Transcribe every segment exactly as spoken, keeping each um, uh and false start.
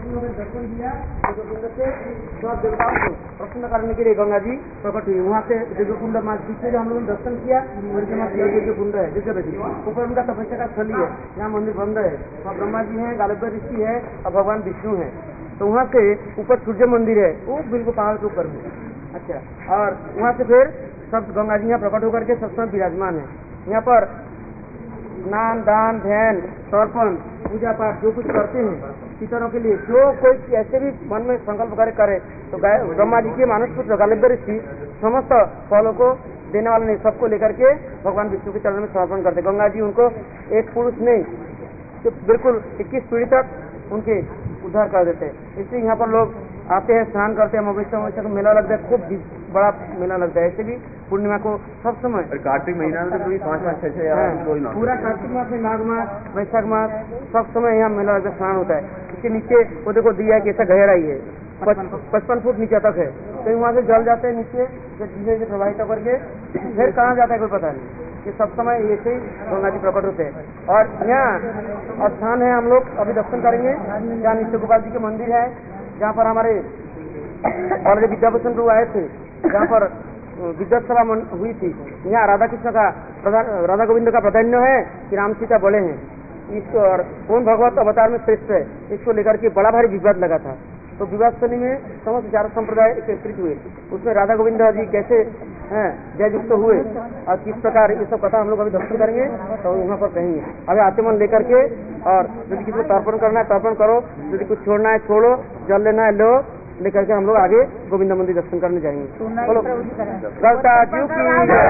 दर्शन दिया दिव्यकुंड से सब देवताओं को प्रसन्न करने के लिए गंगा जी प्रकट हुई। वहाँ से दिव्यकुंड माँ पीछे जो हम लोगों ने दर्शन किया दिव्यकुंड है दिव्य बेटी, ऊपर उनका तपस्या का स्थली है, यहाँ मंदिर बंद है, वहाँ ब्रह्मा जी है, गालव्य ऋषि है और भगवान विष्णु है। तो वहाँ से ऊपर सूर्य मंदिर है, वो बिल्कुल पहाड़ के ऊपर है। अच्छा, और वहाँ से फिर सब गंगा जी यहाँ प्रकट होकर के सब समय विराजमान है। यहाँ पर स्नान दान ध्यान तर्पण पूजा पाठ जो कुछ करते हैं पितरों के लिए, जो कोई ऐसे भी मन में संकल्प करे करे तो ब्रह्मा जी के मानस पुत्र गालव्य ऋषि समस्त फलों को देने वाले नहीं, सबको लेकर के भगवान विष्णु के चरण में समर्पण करते। गंगा जी उनको एक पुरुष नहीं तो बिल्कुल इक्कीस पीढ़ी तक उनके उद्धार कर देते हैं। इसलिए यहाँ पर लोग आते हैं, स्नान करते हैं, अमावस्या अमावस्या का मेला लगता है, खूब बड़ा मेला लगता है। ऐसे भी पूर्णिमा को सब समय कार्तिक महीना में तो पाँच पाँच छह छह पूरा कार्तिक मास में माघ मास वैशाख मास सब समय यहाँ मेला लगता है, स्नान होता है। इसके नीचे वो देखो दिया है कैसा गहराई है, पचपन फुट नीचे तक है। कहीं वहाँ से जल जाते हैं नीचे धीरे धीरे प्रवाहित होकर के फिर कहाँ जाता है कोई पता नहीं। ये सब समय ऐसे ही गंगा जी प्रकट होते हैं। और यहाँ स्थान है, हम लोग अभी दर्शन करेंगे जहाँ नित्य गोपाल जी के मंदिर है, जहाँ पर हमारे ऑलरेडी विद्याभूषण प्रभु आए थे, जहाँ पर विद्या सभा हुई थी। यहाँ राधा कृष्ण का राधा गोविंद का प्राधान्य है कि राम सीता बड़े हैं, इसको और कौन भगवत अवतार में श्रेष्ठ है, इसको लेकर के बड़ा भारी विवाद लगा था। तो विवाद स्थली में समस्त चार संप्रदाय एकत्रित हुए, उसमें राधा गोविंद जी कैसे हैं जययुक्त हुए और किस प्रकार ये सब कथा हम लोग अभी दर्शन करेंगे तो वहाँ पर कहेंगे। अभी आते मन लेकर के, और यदि किसी को तर्पण करना है तर्पण करो, यदि कुछ छोड़ना है छोड़ो, जल लेना है लो, लेकर के हम लोग आगे गोविंद मंदिर दर्शन करने जाएंगे। बोलो गलताजू की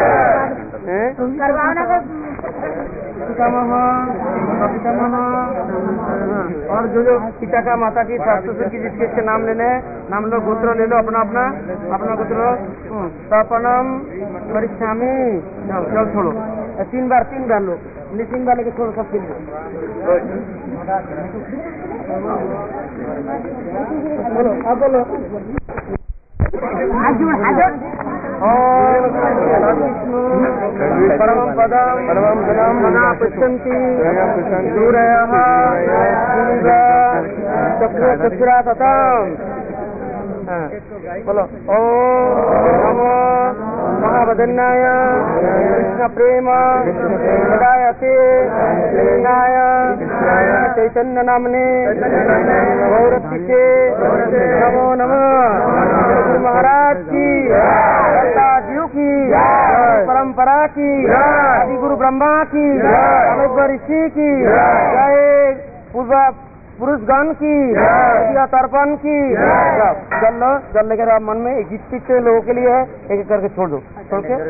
और जो जो पिता का माता की सास ससुर की जिसके इसके नाम लेने हैं, नाम लो, गोत्र ले लो अपना अपना अपना गोत्र। तर्पणम परिश्रामी जल छोड़ो, तीन बार तीन बार लो, तीन बार लेके छोड़ो सब फिर बोलो अब बोलो परमं पदं परमं पदं मना पश्यन्ति दूरयः चक्र चक्षुरातताम्। बोलो ओम नमो महावदन्नाय कृष्ण प्रेम प्रदायते कृष्णाय चैतन्य नामने गौरतिके नमो नमः। गुरु महाराज की, दत्ताजी की, परंपरा की, आदि गुरु ब्रह्मा की, अमेश्वर ऋषि की जय, पूर्व पुरुषगण की, तर्पण की। जल लो, जल लेकर आप मन में एक जिस लोगों के लिए है एक एक करके छोड़ दो, छोड़ के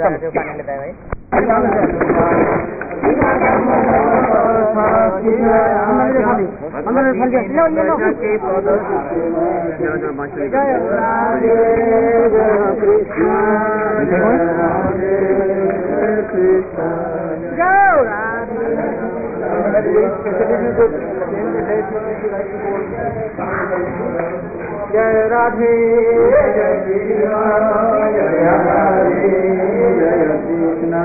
जय राधे जय कृष्ण जय राधे जय कृष्ण।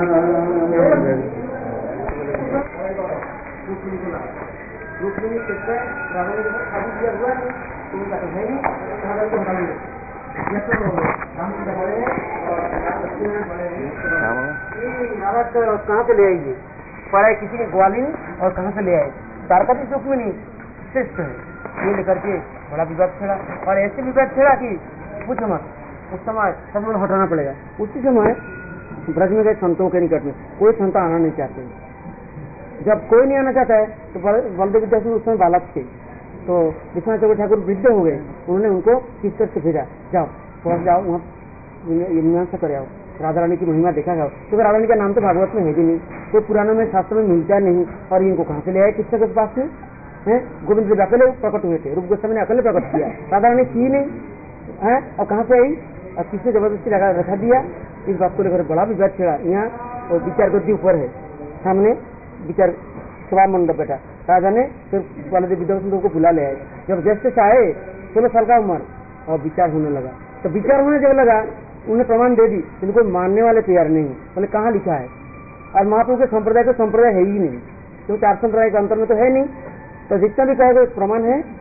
कहाँ से ले आइए, पढ़ाई किसी के ग्वालिन और कहाँ से ले आए, द्वारकाधीश रुक्मिणी श्रेष्ठ है, ये लेकर के बड़ा विवाद छेड़ा। और ऐसे विवाद छेड़ा कि कुछ मत, उस समय सब लोग हटाना पड़ेगा। उसी समय ब्रज में गए संतों के निकट में कोई संत आना नहीं चाहते। जब कोई नहीं आना चाहता है तो बलदेव विद्याधर उस समय बालक थे, तो विश्वनाथ चक्रवर्ती ठाकुर वृद्ध हो गए, उन्होंने उनको किस तरह से भेजा, जाओ थोड़ा जाओ वहाँ मीमांसा कर आओ, राधा रानी की महिमा देखा जाओ। क्योंकि राधा रानी का नाम तो भागवत में है भी नहीं, कोई पुराणों में शास्त्र में मिलता नहीं। और इनको कहाँ से ले आए किस के पास में है? गोविंद जी अकेले प्रकट हुए थे, रूप गोस्वामी ने अकेले प्रकट किया, राधा रानी की नहीं है, और कहाँ से आई और किसने जबरदस्ती लगा रखा दिया। इस बात को लेकर बड़ा विवाद छेड़ा। यहाँ विचार गद्दी ऊपर है, सामने विचार सभा मंडप बैठा, राजा ने फिर बलदेव विद्याधर को बुला ले आए। जब जैसे से आए सोलह साल का उम्र, और विचार होने लगा। तो विचार होने जब लगा उन्हें प्रमाण दे दी, इनको मानने वाले तैयार नहीं। बोले कहाँ लिखा है? और महाप्रभु के संप्रदाय को संप्रदाय है ही नहीं, क्योंकि चार संप्रदाय के अंतर में तो है नहीं। तो जितना भी कहेगा प्रमाण है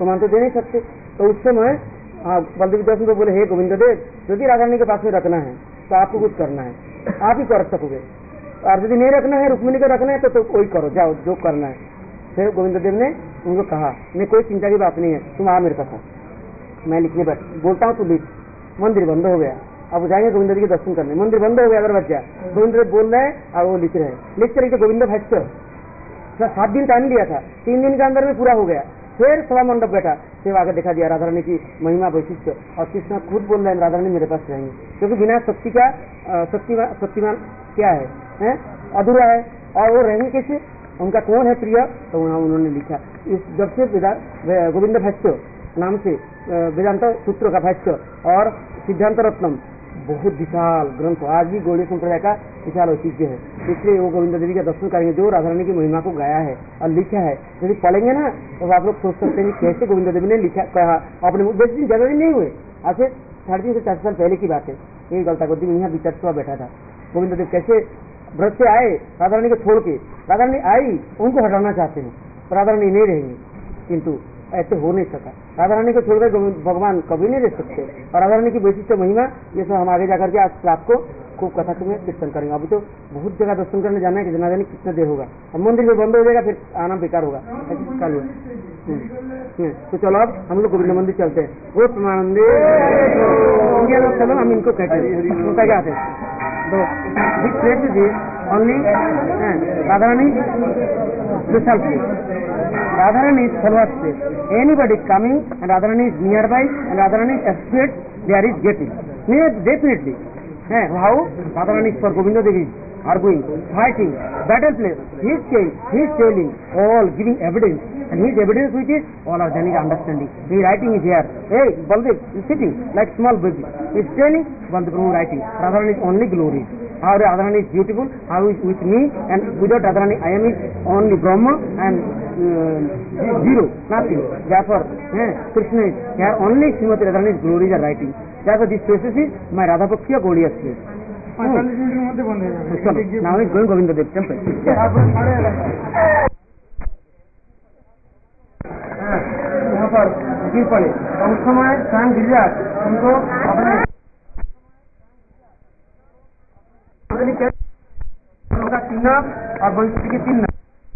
प्रमाण तो दे नहीं सकते। तो उस समय बलदेव दर्शन को बोले, हे गोविंद देव, यदि राधा रानी के पास में रखना है तो आपको कुछ करना है, आप ही कर सकोगे, और यदि नहीं रखना है, रुक्मिणी को रखना है तो, तो कोई करो, जाओ जो करना है। फिर गोविंद देव ने उनको कहा, नहीं कोई चिंता की बात नहीं है, तुम आ मेरे पास, मैं लिखने बैठ बोलता हूँ, तू लिख। मंदिर बंद हो गया, अब जाएंगे गोविंद देव के दर्शन करने, मंदिर बंद हो गया, अगर बच्चा गोविंद देव बोल रहे हैं और वो लिख रहे हैं, लिख कर गोविंद भाष्य सात दिन टाइम लिया था, तीन दिन के अंदर में पूरा हो गया। फिर सभा मंडप बैठा, फिर आगे दिखा दिया राधा रानी की महिमा वैशिष्ट, और कृष्ण खुद बोल रहे हैं राधा रानी मेरे पास रहेंगे, क्योंकि बिना शक्ति का शक्तिमान शक्तिमान क्या है, है? अधूरा है, और वो रहेंगे कैसे, उनका कौन है प्रिय। तो वहाँ उन्होंने लिखा, इस जब से गोविंद भाष्य नाम से वेदांत सूत्र का भाष्य और सिद्धांत रत्नम बहुत विशाल ग्रंथ, आज भी गौड़ीय संप्रदाय का विशाल ऐतिह्य है, इसलिए वो गोविंद देवी का दर्शन करेंगे जो राधा रानी की महिमा को गाया है और लिखा है। यदि पढ़ेंगे ना तो आप लोग सोच सकते हैं कैसे गोविंद देवी ने लिखा कहा, अपने बेस दिन ज्यादा दिन नहीं हुए, आज से साढ़े तीन से चार साल पहले की बात है। यही गलता गोदी में यहाँ विचार बैठा था, गोविंद देव कैसे व्रत से आए राधा रानी को छोड़ के, राधा रानी आई उनको हटाना चाहते हैं, राधा रानी नहीं रहेंगे, किंतु ऐसे हो नहीं सका। राधा रानी को छोड़कर भगवान कभी नहीं रह सकते, और राधा रानी की वैशिष्ट महिमा ये सब हम आगे जाकर के आज रात को खूब कथा में कीर्तन करेंगे। अभी तो बहुत जगह दर्शन करने जाना है कि जना जाने कितना देर होगा, अब मंदिर में बंद हो जाएगा, फिर आना बेकार होगा, ऐसे कल तो चलो अब हम लोग गोविंद मंदिर चलते हैं। वो प्रमानंदे चलो हम इनको कहते हैं, उनका क्या है only Radha Rani special place. Radharani is follower place. Anybody coming and Radharani is nearby and Radharani expects there is getting. Yes, definitely. Eh, how? Radharani is for Govinda Devi arguing, fighting, battle place. He is saying, he is telling, all giving evidence. And his evidence which is all are Jani's understanding. He writing is here. Hey, Baldev is sitting like small baby. He is telling, Baldev writing. Radharani is only glory. How Radharani is beautiful, how is with me, and without Radharani I am is only Brahma and uh, zero, nothing. Therefore, eh, Krishna is here only Srimati Radharani's glories are writing. Therefore, this place is my Radha Pakshiya Gaudiya place. Hmm. Now he is going Govinda Dev temple. यहाँ पर गिर पड़े, उस समय स्वयं गिरिराज उनको अपने चिन्ह और वंशी के चिन्ह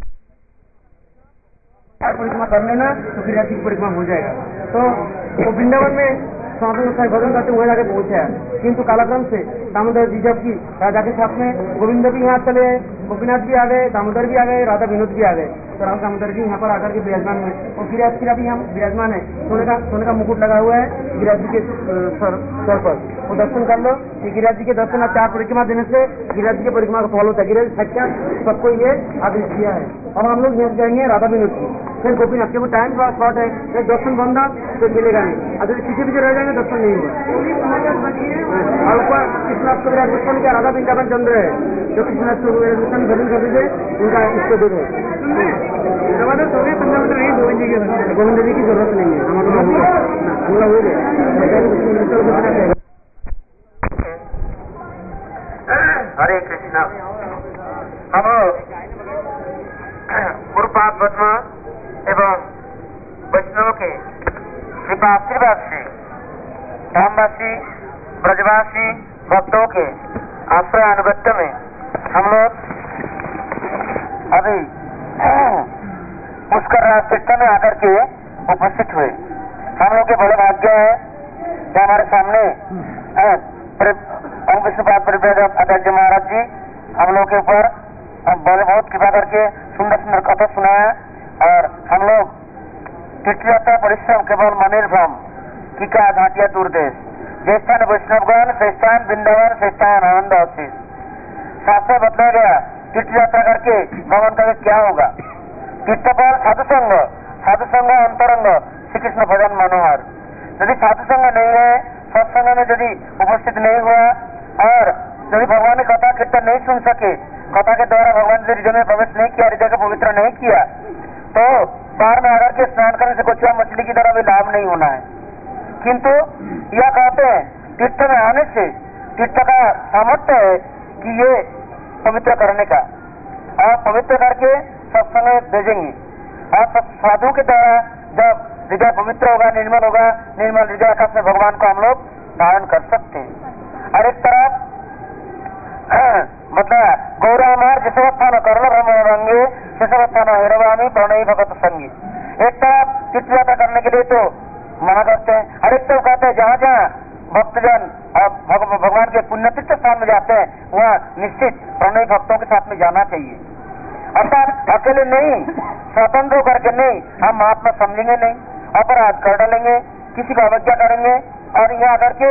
परिक्रमा कर लेना तो गिरिराज की परिक्रमा हो जाएगा। तो वो वृंदावन में स्वामी गोसाई भजन करते वहां जाके पहुंचा, किंतु कालाक्रम से दामोदर जी जब की राजा के साथ में गोविंद भी यहाँ चले, गोपीनाथ भी आ गए, दामोदर भी आ गए, राधा विनोद भी आ गए, तो राम दामोदर जी यहाँ पर आकर के विराजमान हुए और गिरिराज की भी यहाँ विराजमान है, सोने का सोने का मुकुट लगा हुआ है गिरिराज जी के सर सर पर। वो दर्शन कर लो कि गिरिराज जी के दर्शन और चार परिक्रमा देने से गिरिराज जी की परिक्रमा का फल होता है। गिरिराज सच्चा सबको ये आदेश दिया है। अब हम लोग यहाँ जाएंगे राधा विनोद की, फिर गोपीनाथ के वो टाइम शॉर्ट है, फिर दर्शन बंदा तो मिलेगा नहीं, अगर पीछे पीछे रह जाएंगे दर्शन नहीं होगा। और ऊपर कृष्णाष्ट को विराज बचपन क्या राधा वृंदावन चंद्र है, जो कृष्णाष्ट को भजन कर दीजिए उनका इसको दे दो। गोविंद जी की जरूरत नहीं है, हमारा हो गया। हरे कृष्णा। हम गुरुपाद पद्मा एवं वैष्णव के कृपा आशीर्वाद से धामवासी ब्रजवासी भक्तों के आश्रय अनुगत्य में हम लोग अभी पुष्कर राज तीर्थ में आकर के उपस्थित हुए। हम लोग के बड़े भाग्य है कि हमारे सामने ओम कृष्णपाद परिव्राजक आचार्य महाराज जी हम लोग के ऊपर बड़े बहुत कृपा करके सुंदर सुंदर कथा सुनाया, और हम लोग तीर्थ यात्रा परिश्रम केवल मनिर्भ्रम की का घाटिया दूर देश जैस्थान वैष्णवगण श्रेष्ठान वृंदावन श्रेष्ठान आनंद अवशेष। शास्त्र बतलाया गया तीर्थ यात्रा करके भगवान का क्या होगा। तीर्थफल साधुसंग, साधुसंग अंतरंग श्री कृष्ण भजन मनोहर। यदि साधुसंग नहीं है, सत्संग में यदि उपस्थित नहीं हुआ और यदि भगवान की कथा कीर्तन नहीं सुन सके, कथा के द्वारा भगवान के हृदय में प्रवेश नहीं किया, हृदय को पवित्र नहीं किया, तो बाहर में आकर के स्नान करने से कोचिया मछली की तरह भी लाभ नहीं होना है। किंतु यह कहते हैं तीर्थ में आने से तीर्थ का सामर्थ्य है कि ये पवित्र करने का, और पवित्र करके सत्संग भेजेंगे। और साधु के द्वारा जब हृदय पवित्र होगा, निर्मल होगा, निर्मल हृदय का से भगवान को हम लोग धारण कर सकते हैं। और एक तरफ मतलब गौरामार जसवस्थान कर्ण ब्रह्म रंगे जसवस्थान हिरवामी प्रणयी भगत संगी। एक तरफ तीर्थ यात्रा करने के लिए तो मना करते हैं, और एक तरफ कहते हैं जहाँ जहाँ भक्तजन और भगवान के पुण्य तीर्थ स्थान में जाते हैं वहाँ निश्चित प्रणयी भक्तों के साथ में जाना चाहिए। अर्थात अकेले नहीं, स्वतंत्र होकर के नहीं, हम महात्मा समझेंगे नहीं, अपराध कर डालेंगे, किसी को अवज्ञा करेंगे, और यहाँ आकर के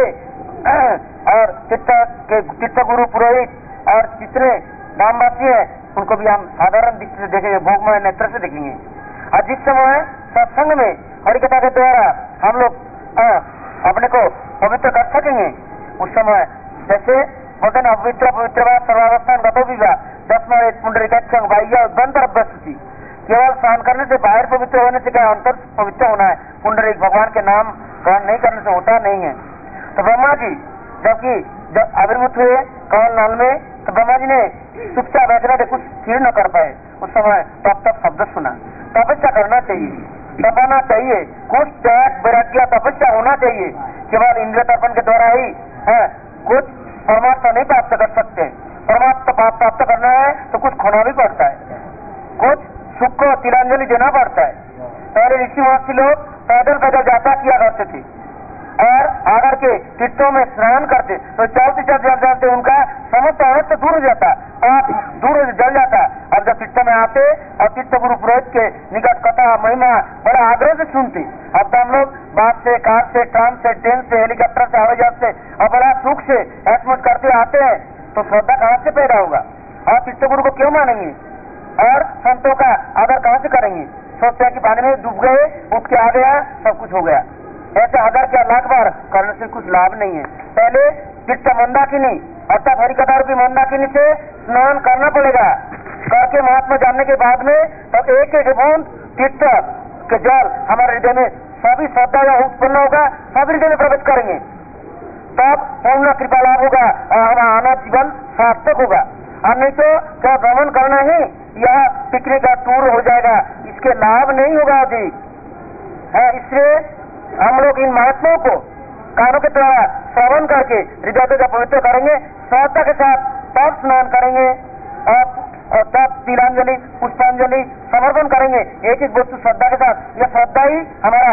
और तीर्थ के तीर्थ गुरु पुरोहित और जितने धामवासी है उनको भी हम साधारण दृष्टि से देखेंगे, भोगमय नेत्र से देखेंगे। और जिस समय सत्संग में हरिकथा के द्वारा हम लोग अपने को पवित्र कर सकेंगे, उस समय जैसे बोलते न अपवित्र पवित्र सर्वावस्थान गतो विवाह दसमा एक पुंडरीकाक्षंग बाह्य उद्भंतर अभ्यस्ति। केवल स्नान करने से बाहर पवित्र होने से क्या अंतर पवित्र होना है, पुंडरीक भगवान के नाम ग्रहण नहीं करने से होता नहीं है। तो ब्रह्मा जी जबकि जब आविर्भूत हुए कमल नाल में, तो ब्रह्मा जी ने चुपचाप बैठना कुछ स्थिर न कर पाए। उस समय तप तप शब्द सुना। तपस्या करना चाहिए, तपाना चाहिए, कुछ त्याग वैराग्य तपस्या होना चाहिए। केवल इंद्रिय तर्पण के द्वारा ही है कुछ परमात्मा नहीं प्राप्त कर सकते। परमात्मा प्राप्त करना है तो कुछ खोना भी पड़ता है, कुछ सुख को तिलांजलि देना पड़ता है। पहले ऋषि महर्षि लोग पैदल पैदल यात्रा किया करते थे और आकर के तीर्थों में स्नान करते, तो चलते चलते चलते उनका समस्त अवस्था दूर हो जाता, पाप दूर जल जाता। अब जब तीर्थ में आते और तीर्थ गुरु पुरोहित के निकट कथा महिमा बड़ा आग्रह से सुनते। अब तो हम लोग बास से, कार से, ट्राम से, ट्रेन से, हेलीकॉप्टर से, हवाई जहाज से और बड़ा सुख से ऐसमत करते आते हैं, तो श्रद्धा कहाँ से पैदा होगा? और तीर्थ गुरु को क्यों मानेंगे और संतों का आदर कहाँ से करेंगे? सोचते हैं कि पानी में डूब गए, उठ के आ गया, सब कुछ हो गया। ऐसे हजार क्या लाख बार करने से कुछ लाभ नहीं है। पहले तीर्थ मंदाकिनी अर्थात हरिकथा रूपी मंदाकिनी से स्नान करना पड़ेगा। करके महात्मा जानने के बाद में तो एक एक बूंद तीर्थ के जल हमारे हृदय में सभी श्रद्धा या उत्पन्न होगा, सभी हृदय में प्रवेश करेंगे, तब पूर्ण कृपा लाभ होगा और हमारा आना जीवन सार्थक होगा। और नहीं तो क्या भ्रमण करना ही या पिकनिक का टूर हो जाएगा, इसके लाभ नहीं होगा अधिक है। इसलिए हम लोग इन महात्माओं को कानों के द्वारा श्रवण करके हृदय को पवित्र करेंगे, श्रद्धा के साथ तब स्नान करेंगे और तब तिलांजलि पुष्पांजलि समर्पण करेंगे एक एक वस्तु श्रद्धा के साथ। यह श्रद्धा ही हमारा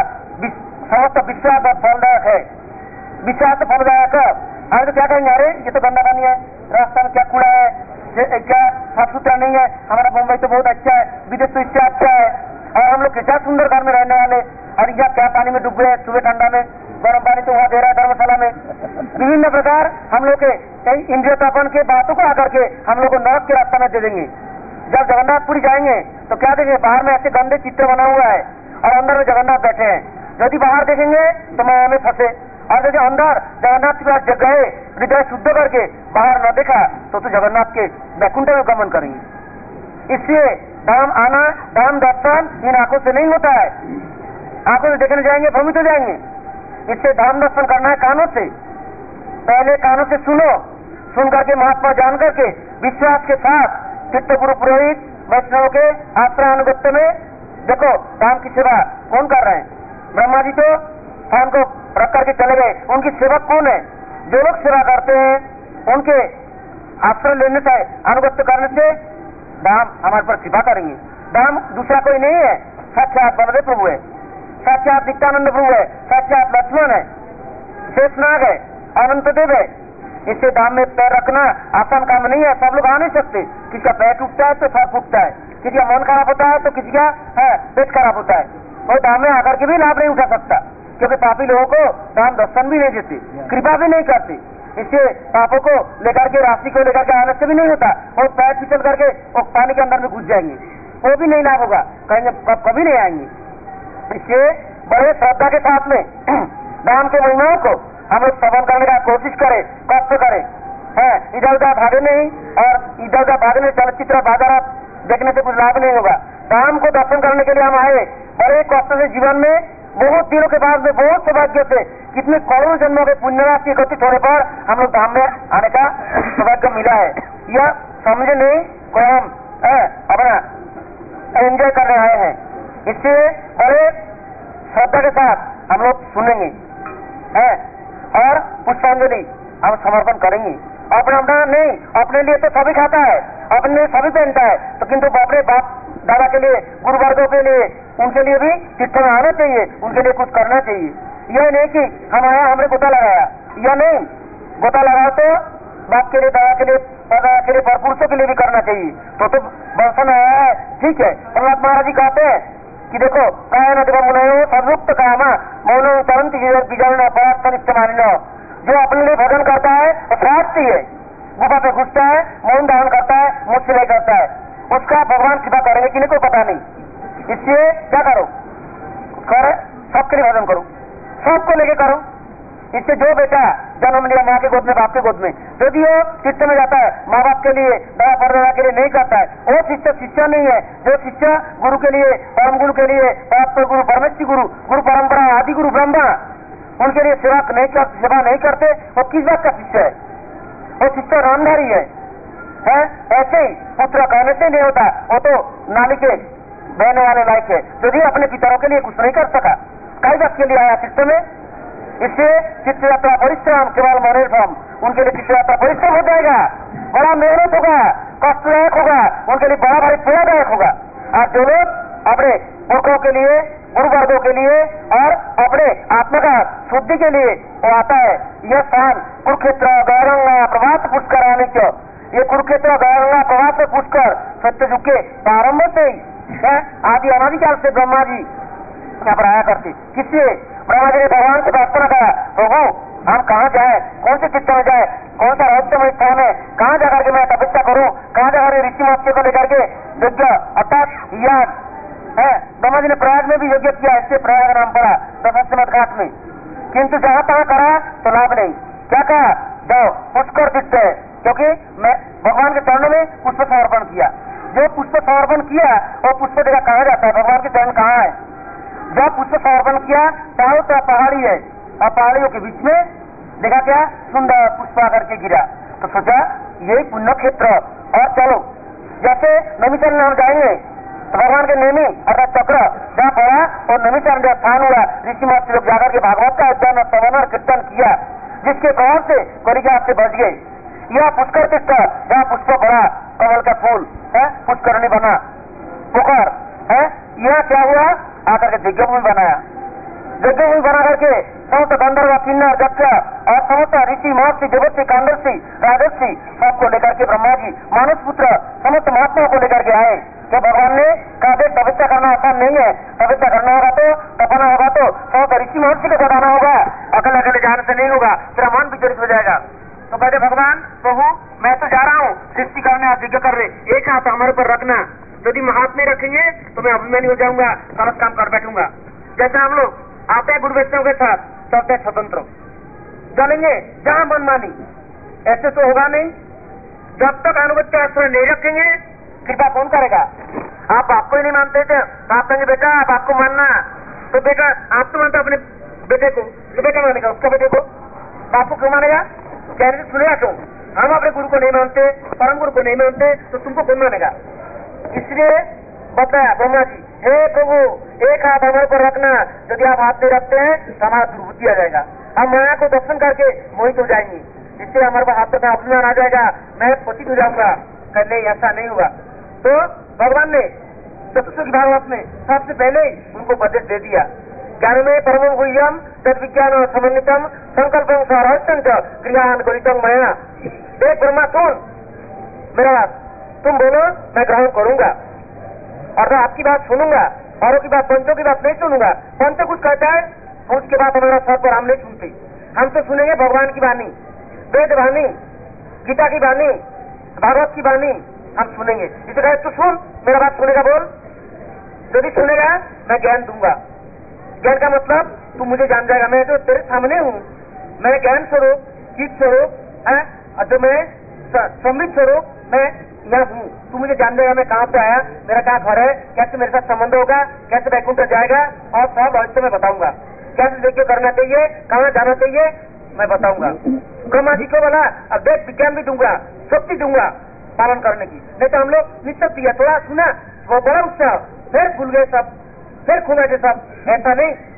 समस्त विश्वास और फलदायक है। विश्वास तो फलदायक है। आज तो क्या कहेंगे, अरे ये तो गंदा पानी है, रास्ता में क्या कूड़ा है, क्या साफ सुथरा नहीं है, हमारा मुंबई तो बहुत अच्छा है, विदेश तो इससे अच्छा है, और हम लोग कितना सुंदर घर में रहने वाले, और यहाँ क्या पानी में डूब गए, सुबह ठंडा में, गर्म पानी तो वहाँ दे रहा है धर्मशाला में। विभिन्न प्रकार हम लोग के इंद्रिय तर्पण के बातों को आकर के हम लोग को नरक के रास्ता में दे देंगे। जब जगन्नाथपुरी जाएंगे तो क्या देंगे, बाहर में ऐसे गंदे चित्र बना हुआ है और अंदर में जगन्नाथ बैठे हैं। यदि बाहर देखेंगे तो माया में फंसे, और यदि अंदर जगन्नाथ के पास गए हृदय शुद्ध करके बाहर न देखा तो तो जगन्नाथ के वैकुंठ में गमन करेंगे। इसलिए धाम आना, धाम दर्शन इन आंखों से नहीं होता है। आंखों से देखने जाएंगे भ्रमित हो जाएंगे। इससे धाम दर्शन करना है कानों से। पहले कानों से सुनो, सुन करके महात्मा जान करके विश्वास के साथ तीर्थ गुरु पुरोहित वैष्णव के आश्रय अनुगत्य में देखो धाम की सेवा कौन कर रहे हैं। ब्रह्मा जी तो स्थान को रख करके चले गए, उनकी सेवक कौन है? जो लोग सेवा करते हैं उनके आश्रय लेने से अनुगत्य करने से धाम हमारे पर कृपा करेंगे। धाम दूसरा कोई नहीं है, साक्षात बलदेव प्रभु है, साक्षात नित्यानंद प्रभु है, साक्षात लक्ष्मण है, शेषनाग है, अनंत देव है। इससे धाम में पैर रखना आसान काम नहीं है। सब लोग आ नहीं सकते, किसी का पैर टूटता है तो सर फूटता है, किसी का मन खराब होता है तो किसी का है पेट खराब होता है, और धाम में आकर के भी लाभ नहीं उठा सकता, क्योंकि पापी लोगों को धाम दर्शन भी नहीं देती, कृपा भी नहीं करती। इससे पापों को लेकर के राशि को लेकर के आने से भी नहीं होता, और पैर फिसल करके वो पानी के अंदर में घुस जाएंगे, वो भी नहीं लाभ होगा, कहेंगे कभी नहीं आएंगे। इसलिए बड़े श्रद्धा के साथ में धाम के महिमाओं को हम लोग श्रवण करने का कोशिश करें, कष्ट करें, है इधर उधर भागे नहीं, और इधर उधर भागने चलचित्र बाजार देखने से कुछ लाभ नहीं होगा। धाम को दर्शन करने के लिए हम आए, बड़े कष्ट से जीवन में बहुत दिनों के बाद में बहुत सौभाग्य से कितने करोड़ों जन्मों के पुण्य राशि एकत्रित होने पर हम लोग धाम में आने का सौभाग्य मिला है। यह समझे नहीं कोई हम अपना एंजॉय करने आए हैं। इससे बड़े श्रद्धा के साथ हम लोग सुनेंगे है और पुष्पांजलि हम समर्पण करेंगे। अपना अपना नहीं, अपने लिए तो सभी खाता है, अपने लिए सभी पहनता है, तो किंतु बापरे बाप दादा के लिए, गुरु वर्गों के लिए, उनके लिए भी तीर्थ में आना चाहिए, उनके लिए कुछ करना चाहिए। यह नहीं कि हम आया हमने गोता लगाया, यह नहीं। गोता लगाओ तो बाप के लिए, दादा के लिए, दादा के लिए, पुरुषों के लिए भी करना चाहिए। तो तो दर्शन आया है, ठीक है। प्रहलाद महाराज जी कहते हैं कि देखो काय नदी मुनयो संयुक्त कामा मौन चरंत बीजान अपराध मानिनो, जो अपने लिए भजन करता है वो स्वार्थी है, गुफा पे घुसता है, मौन धारण करता है, मुझ सिलाई करता है, उसका भगवान कृपा करेंगे कि नहीं कोई पता नहीं। इसलिए क्या करो, कर सबके लिए भजन करो, सबको लेके करो। इससे जो बेटा जन्म लिया माँ के गोद में, बाप के गोद में, यदि वो शिष्य में जाता है, माँ बाप के लिए, दादा परदादा के लिए नहीं करता है, वो शिष्य शिष्य नहीं है। जो शिष्य गुरु के लिए, परम गुरु के लिए, परात्पर गुरु, परमेश्वरी गुरु, गुरु परंपरा, आदि गुरु ब्रह्मा, उनके लिए सेवा नहीं कर सेवा नहीं करते, वो किस बात का शिष्य है? वो शिष्य रामधारी है, है? ऐसे ही पुत्र कहने से नहीं होता, वो तो नाली के बहने वाले लायक है। यदि अपने पितरों के लिए कुछ नहीं कर सका, कई बात के लिए आया शिष्य में। इससे चित्त यात्रा परिश्रम केवल मनोरम, उनके लिए चित्त यात्रा परिश्रम हो जाएगा, बड़ा मेहनत होगा, कष्टदायक होगा, उनके लिए बड़ा भारी पीड़ादायक होगा। और जो लोग अपने पुरखों के लिए, गुरु वर्गों के लिए और अपने आत्मा का शुद्धि के लिए वो आता है। यह स्थान कुरुक्षेत्र गौरंगा प्रभात पुष्कर आने क्यों, ये कुरुक्षेत्र गौरंगा प्रभात से पुष्कर सत्ययुग के प्रारंभ से ही आदि अनादिकाल से ब्रह्मा जी यहाँ पर आया करते। किससे? ब्रह्मा जी ने भगवान से प्रार्थना करा, प्रभु हम कहाँ जाए, कौन से चित्त में जाए, कौन सा रहस्यमय स्थान है, कहाँ जाकर के मैं तपस्या करूँ, कहाँ जाकर ऋषि महर्षि को लेकर के यज्ञ अर्थात याद है। ब्रह्मा जी ने प्रयाग में भी यज्ञ किया, इससे प्रयाग नाम पड़ा दशाश्वमेध घाट में, किंतु जहाँ तहाँ करा तो लाभ नहीं। क्या कहा? जाओ पुष्कर तीर्थ है, क्योंकि मैं भगवान के चरणों में पुष्प समर्पण किया। जो पुष्प समर्पण किया वो पुष्प जगह कहाँ जाता है, भगवान के चरण कहाँ है? जब पुष्प समर्पण किया चारों तरफ पहाड़ी है और पहाड़ियों के बीच में देखा क्या सुंदर पुष्प आकर के गिरा, तो सोचा यही पुण्य क्षेत्र। और चलो जैसे नैमिषारण्य हम जाएंगे तो भगवान के नेमी अर्थात चक्र जहाँ पड़ा और नैमिषारण्य स्थान हुआ, ऋषि महर्षि लोग जाकर के भागवत का अध्ययन और श्रवण और कीर्तन किया, जिसके प्रभाव से कलिका से बच गई। यह पुष्कर तीर्थ जहाँ पुष्प पड़ा, कमल का फूल है, पुष्करणी बना, पुकार है, यह क्या हुआ आकर के यज्ञ भूमि बनाया। यज्ञ भूमि बना करके समस्त गंधर्व किन्नर दक्ष और समस्त ऋषि महर्षि देवर्षि कांदर्षि राजर्षि सबको लेकर के ब्रह्मा जी मानस पुत्र समस्त महात्माओं को लेकर के आए। तो भगवान ने कहा देख तपस्या करना आसान नहीं है, तपस्या करना होगा तो तपना होगा तो समस्त ऋषि महर्षि को बताना होगा, अकेले अकेले जाने से नहीं होगा, तेरा मन विचलित हो जाएगा। तो कहते भगवान प्रभु मैं तो जा रहा हूँ सृष्टि करने, आप यज्ञ कर रहे, एक हाथ हमारे ऊपर रखना, यदि हाथ में रखेंगे तो मैं अभिमानी हो जाऊंगा, गलत काम कर बैठूंगा। जैसे हम लोग आते हैं गुरु वैष्णव के साथ, चलते स्वतंत्र चलेंगे जहाँ मनमानी, ऐसे तो होगा नहीं। जब तक अनुगत का आश्रय नहीं रखेंगे कृपा कौन करेगा? आप आपको ही नहीं मानते थे, आप कहेंगे बेटा आप आपको मानना, तो बेटा आप तो मानते अपने बेटे को, तो बेटा मानेगा उसका बेटे को, आपको क्यों मानेगा? कहने से सुनेगा क्यों? हम अपने गुरु को नहीं मानते, परम गुरु को नहीं मानते, तो तुमको कौन मानेगा? इसलिए बताया ब्रह्मा जी, हे प्रभु एक हाथ हमारे पर रखना, यदि आप हाथ नहीं रखते हैं तो हमारा दुर्बुद्धि आ जाएगा, हम माया को दर्शन करके मोहित हो जाएंगे, इससे हमारे पास हाथ तक अपमान आ जाएगा, मैं पतित हो जाऊंगा। कर नहीं ऐसा नहीं हुआ। तो भगवान ने चतुर्थ भागवत में सबसे पहले उनको उपदेश दे दिया, ज्ञान में परम गुह्यम तद विज्ञान समन्वितम संकल्पम सहरहस्यं क्रियान गणितम मया। देख ब्रह्मा सुन मेरा बात, तुम बोलो मैं ग्रहण करूंगा और मैं आपकी बात सुनूंगा, औरों की बात पंचों की बात नहीं सुनूंगा। पंच कुछ कहता है उसके बाद हमारा सर पर हम नहीं सुनते, हम तो सुनेंगे भगवान की वाणी, वेद वाणी, गीता की वाणी, भागवत की वाणी हम सुनेंगे। इसे कहे तू सुन मेरा बात सुनेगा, बोल, यदि सुनेगा मैं ज्ञान दूंगा। ज्ञान का मतलब तू मुझे जान जाएगा, मैं जो तेरे सामने हूँ, मैं ज्ञान स्वरूप चित स्वरूप है, जो मैं समृद्ध स्वरूप मैं यहाँ हूँ, तू मुझे जान जाएगा मैं कहाँ पे आया, मेरा क्या घर है, कैसे मेरे साथ संबंध होगा, कैसे वैकुंठ जाएगा, और सब रहस्य मैं बताऊंगा, कैसे यज्ञ करना चाहिए, कहाँ जाना चाहिए मैं बताऊंगा। ब्रह्मा जी को बोला अब देख विज्ञान भी दूंगा, शक्ति दूंगा पालन करने की, नहीं तो हम लोग निश्चित दिया थोड़ा सुना वो बड़ा उत्साह, फिर भूल गए सब, फिर खो गए सब। ऐसा नहीं,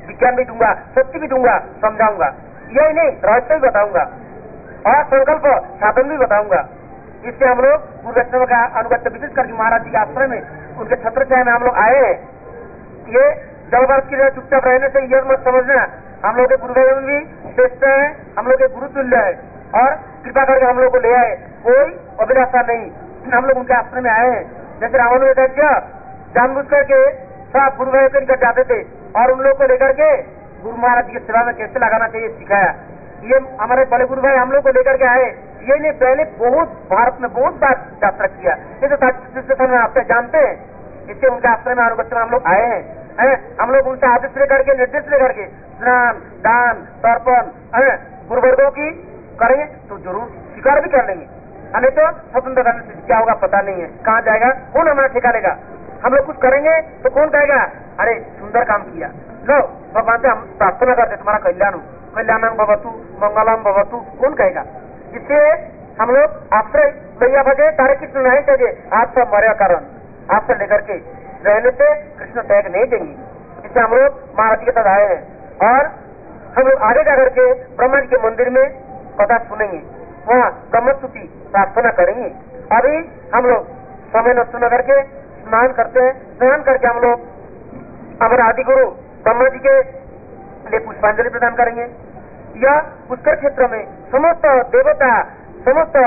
विज्ञान भी दूंगा, सत्य भी दूंगा, समझाऊंगा। यही नहीं, रहस्य भी बताऊंगा और संकल्प साधन भी बताऊंगा। इससे हम लोग गुरु वैष्णव का अनुगत्य विशेष करके महाराज जी के आश्रय में उनके छत्र छाया में हम लोग आए हैं। ये जब वर्ष की चुपचाप रहने से यह मत समझना हम लोग के गुरुदेव भी श्रेष्ठ है, हम लोग के गुरु तुल्य है और कृपा करके हम लोग को ले आए, कोई अभिलाषा नहीं। हम लोग उनके आश्रम में आए हैं। जैसे रामानुजाचार्य जानबूझ करके सब गुरुदेव के निकट जाते थे और उन लोग को लेकर के गुरु महाराज की सेवा में कैसे लगाना चाहिए सिखाया। ये हमारे बड़े गुरु भाई हम लोग को लेकर के आए। ये ने पहले बहुत भारत में बहुत बार यात्रा किया, ये तो में आपसे जानते हैं। इससे उनके आश्रय में अनुगत्य में हम लोग आए हैं है? हम लोग उनसे आदेश लेकर के निर्देश लेकर के स्नान दान तर्पण गुरुवर्गों की करेंगे तो जरूर स्वीकार भी कर लेंगे, नहीं तो स्वतंत्र रहने से क्या होगा पता नहीं है, कहाँ जाएगा, कौन हमारा ठेका लेगा। हम लोग कुछ करेंगे तो कौन कहेगा अरे सुंदर काम किया, लो भगवान से हम प्रार्थना करते तुम्हारा कल्याण हो, कल्याणम भवतु मंगलम भवतु, कौन कहेगा। इससे हम लोग आश्रय भैया बजे तारे कृष्ण नहीं चाहिए, आप सब मर्या कारण आपसे लेकर के रहने से कृष्ण त्याग नहीं देंगे। इससे हम लोग महाराज के साथ आए हैं और हम लोग आगे जाकर के ब्रह्मा जी के मंदिर में कथा सुनेंगे, वहाँ ब्रह्मस्तुति प्रार्थना करेंगे। अभी हम लोग समय नष्ट न करके स्नान करते हैं, स्नान करके हम लोग हमारे आदि गुरु ब्रह्मा जी के लिए पुष्पांजलि प्रदान करेंगे। यह पुष्कर क्षेत्र में समस्त देवता, समस्त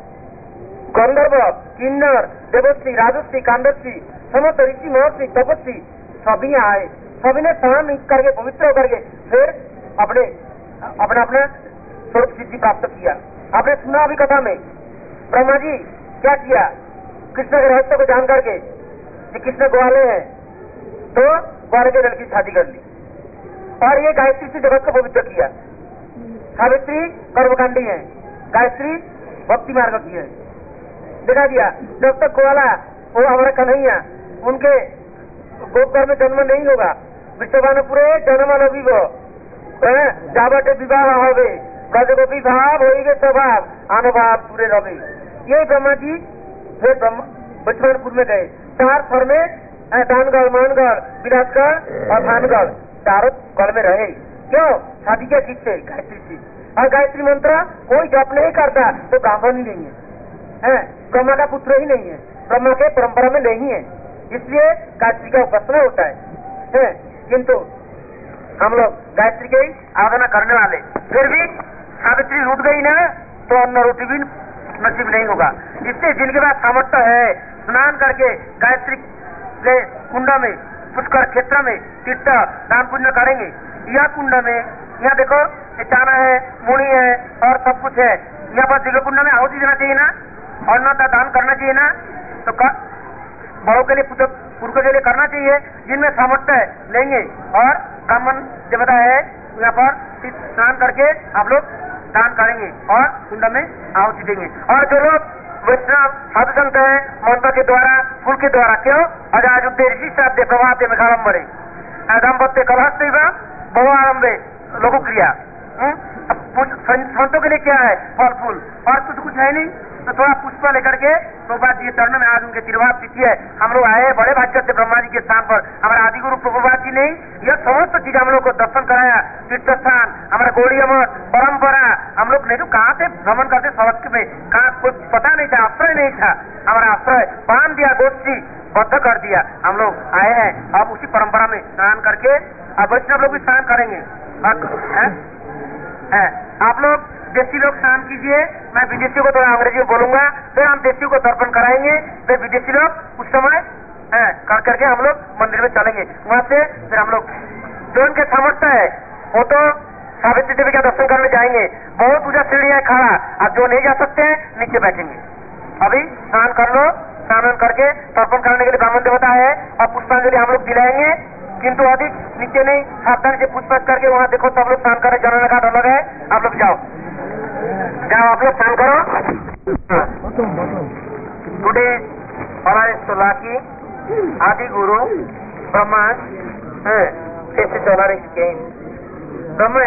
गंधर्व, किन्नर, देवश्री, राजश्री, कांदश्री, समस्त ऋषि महर्षि तपस्वी सभी आए, सभी ने स्नान करके पवित्र होकर के फिर अपने अपना अपना स्वरूप सिद्धि प्राप्त किया। आपने सुना अभी कथा में ब्रह्मा जी क्या किया, कृष्ण के रहस्य को जान करके कि कृष्ण ग्वाले हैं तो ग्वाले के लड़की शादी कर ली और ये गायत्री से जगत को पवित्र किया। सावित्री कर्मकांडी है, गायत्री भक्ति मार्ग की है। देखा दिया जब तक ग्वाला वो हमारा कन्हैया उनके गोपघर में जन्म नहीं होगा, विश्वभानु पूरे जन्म लगी वो जाबटे विवाह होवे ब्रजगोपी भाव होगे स्वभाव अनुभाव पूरे रवे। ये ब्रह्मा जी फिर विश्वभानुपुर में गए, चार स्वर में दानगढ़, मानगढ़, विराटगढ़ और भानगढ़ चारों गढ़ में रहे। क्यों? शादी के ठीक से गायत्री से, और गायत्री मंत्र कोई जप नहीं करता तो ब्राह्मण ही नहीं है, है? ब्रह्मा का पुत्र ही नहीं है, ब्रह्मा के परंपरा में नहीं है, इसलिए गायत्री का उपासना होता है, है? किंतु हम लोग गायत्री की आराधना करने वाले, फिर भी सावित्री लूट गई ना तो अन्न रोटी भी नसीब नहीं होगा। इससे जिनके पास सामर्थ्य है स्नान करके गायत्री के कुंड में पुष्कर क्षेत्र में तीर्थ दान पुण्य करेंगे। यह कुंड में यहाँ देखो चाना है, मुड़ी है और सब कुछ है। यहाँ पर दिव्य कुंड में आहुति देना चाहिए ना, अन्न का दान करना चाहिए ना, तो बड़ों के लिए पुरुषों के लिए करना चाहिए। जिनमें सामर्थ्य है लेंगे और ब्राह्मण देवता है यहाँ पर स्नान करके आप लोग दान करेंगे और कुंड में आहुति देंगे। और जो लोग वैष्णव साधु संत है मंत्र के द्वारा फूल के द्वारा, क्यों अजाजुद्दे ऋषि श्राद्ध प्रभाते मेघालंबरे दाम्पत्य कलहस्ते बहु आरंभे लघु क्रिया। संतों के लिए क्या है? फल फूल और कुछ कुछ है नहीं, तो थोड़ा पुष्प लेकर के प्रभुपाद जी चरण में आज उनके तिरुभाव तिथि है, हम लोग आए बड़े भाग्य से ब्रह्मा जी के स्थान पर। हमारे आदि गुरु प्रभुपाद जी ने यह समस्त चीज हम लोग को दर्शन कराया, तीर्थ स्थान, हमारा गौड़ीय मठ, परंपरा, हम लोग नहीं तो कहाँ से भ्रमण करते सड़क में, कहाँ कोई पता नहीं था, आश्रय नहीं था, हमारा आश्रय बांध दिया, गोष्ठी बद्ध कर दिया। हम लोग आए हैं अब उसी परंपरा में स्नान करके अब वैष्णव लोग भी स्नान करेंगे। है? है? आप लोग देशी लोग स्नान कीजिए, मैं विदेशियों को थोड़ा अंग्रेजी में बोलूंगा, फिर हम देशियों को तर्पण कराएंगे, फिर विदेशी लोग उस समय कर करके हम लोग मंदिर में चलेंगे। वहाँ से फिर हम लोग जो उनके सामर्थ्य है वो तो सावित्री देवी का दर्शन करने जाएंगे। बहुत ऊंचा सीढ़ी है खड़ा, आप जो नहीं जा सकते हैं नीचे बैठेंगे। अभी स्नान कर लो, स्नान करके तर्पण करने के लिए ब्राह्मण देवता है और पुष्पांजलि हम लोग दिलाएंगे, किंतु अधिक नीचे नहीं, सावधानी से पुष्प करके वहाँ देखो सब लोग स्नान करें, जनन घाट अलग है, आप लोग जाओ जाओ आप लोग स्नान करो। टुडे हमारे सोलाकी आदि गुरु ब्रह्मा ब्रह्मा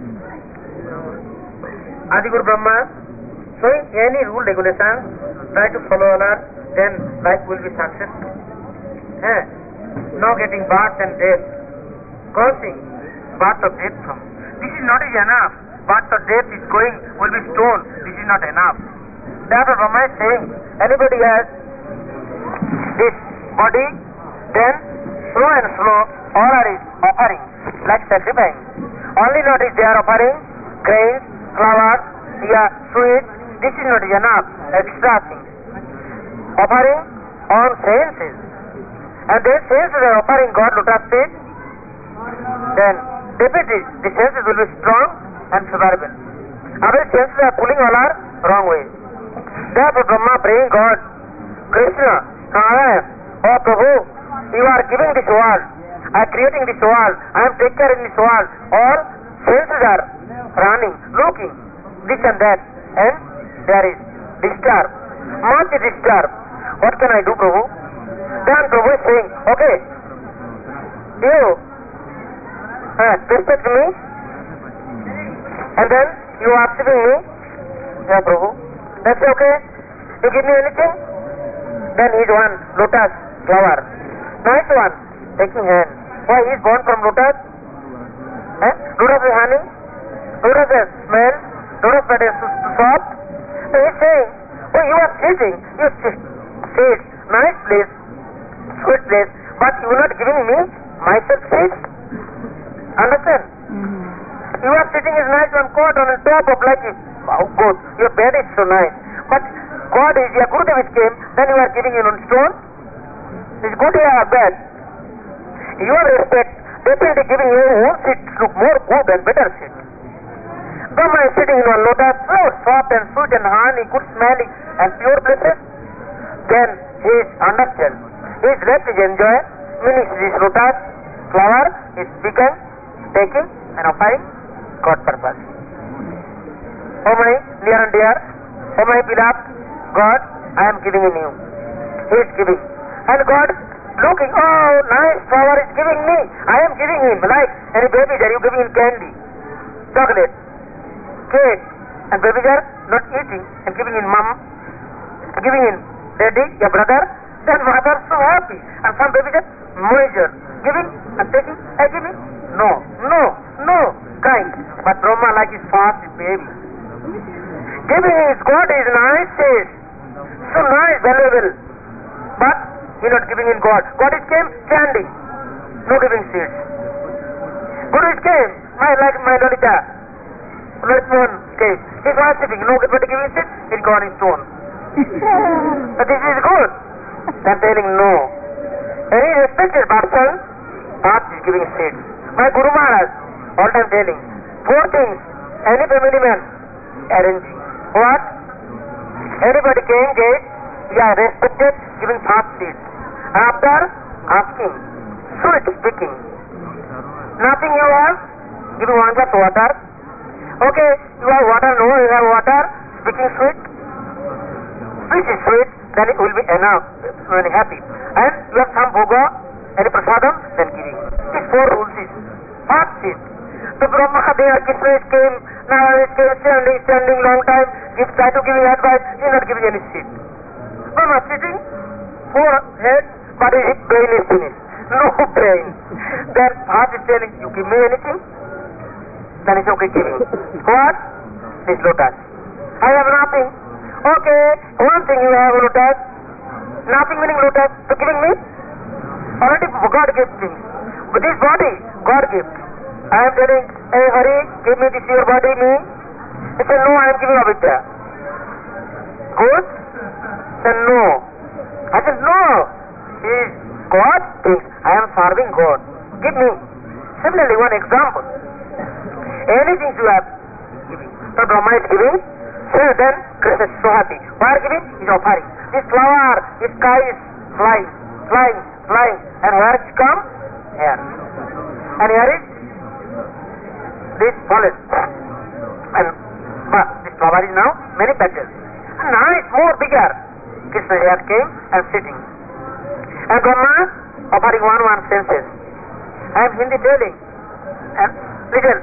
आदि गुरु Brahma, so any rule regulation try to follow Allah, then life will be successful. Eh? No getting birth and death, cursing, birth of death from. This is not enough. Birth of death is going, will be stone. This is not enough. Therefore Brahma is saying, anybody has this body, then slow and slow, all are his offering, like sacrifice. Only not is they are offering grains, flowers, yeah, sweets. This is not enough, extra things. Offering on senses. And then senses are offering God lotus feet, then definitely the senses will be strong and favorable. Other senses are pulling all our wrong way. Therefore Brahma praying God, Krishna, Narayan, oh Prabhu, you are giving this world, I am creating this world, I am taking care in this world. All senses are running, looking, this and that, and there is disturb, much disturb. What can I do, Prabhu? Then Prabhu is saying, okay, you uh, respect me, and then you are worshiping me, yeah Prabhu, that's okay. You give me anything, then he is one lotus flower, nice one, taking hand. Why he is born from lotus? Eh? Lotus is honey, lotus is smell, lotus that is soft. So he is saying, oh you are sitting, you sit, sit, nice place, sweet place, but you are not giving me myself seat. Understand? Mm-hmm. You are sitting is nice one cot on the top of like it. Oh good, your bed is so nice. But God is your Gurudev which came, then you are giving him on stone. It's good here or bad. Your respect, definitely giving you own seat look more good and better seat. Brahma is sitting in one lotus, so soft and sweet and honey, good smelling and pure places. Then he is understand. His left is enjoy, meaning this lotus flower is speaking, taking and offering God purpose. Oh my near and dear, oh my beloved God, I am giving in you. He is giving. And God looking, oh nice flower is giving me. I am giving him like any baby there, you giving him candy, chocolate, cake, and babies are not eating and giving in mom, giving in daddy, your brother, then mother so happy. And some babies are measure, giving and taking, and giving. No, no, no, kind. But Brahma like his fast baby. Giving his God is nice, says, so nice, valuable. But he not giving in God. God is came standing, no giving seeds. Guru is came, my like my Lolita. Lalitmohan came. He is worshipping, no but giving seeds, he God is stone. But this is good. I am telling no. Any respected person, past is giving seeds. My Guru Maharaj, all time telling, four things, any family man, arranging. What? Anybody came, gate, yeah, respected, giving fast seeds. After, asking, sweet speaking. Nothing you have, giving one glass water. Okay, you have water, no, you have water, speaking sweet. Which is sweet, then it will be enough, very happy. And you have some bhoga, any prasadam, then giving. These four rules is fast seed. So Brahma Deva Krishna came, Narayan came, standing, standing long time, give, try to give advice, he is not giving any seed. Brahma sitting, four heads, but his brain is finished. No brain. Then heart is telling, you give me anything? Then it's okay giving. What? This lotus. I have nothing. Okay, one thing you have lotus. Nothing meaning lotus. So giving me? Already God gives things. But this body, God gives. I am telling, hey Hari, give me this your body, me. He said, no, I am giving avidya. Good? He said, no. I said, no. He is God thinks, I am serving God. Give me. Similarly, one example. Anything you have giving. So Brahma is giving. So then Krishna is so happy. Why are giving? He is offering. This flower, this sky is flying, flying, flying. And where it come? Here. And here is this forest. And but this flower is now many petals. And now it's more bigger. Krishna here came and sitting. And Brahma offering one one senses. I am Hindi telling. And little.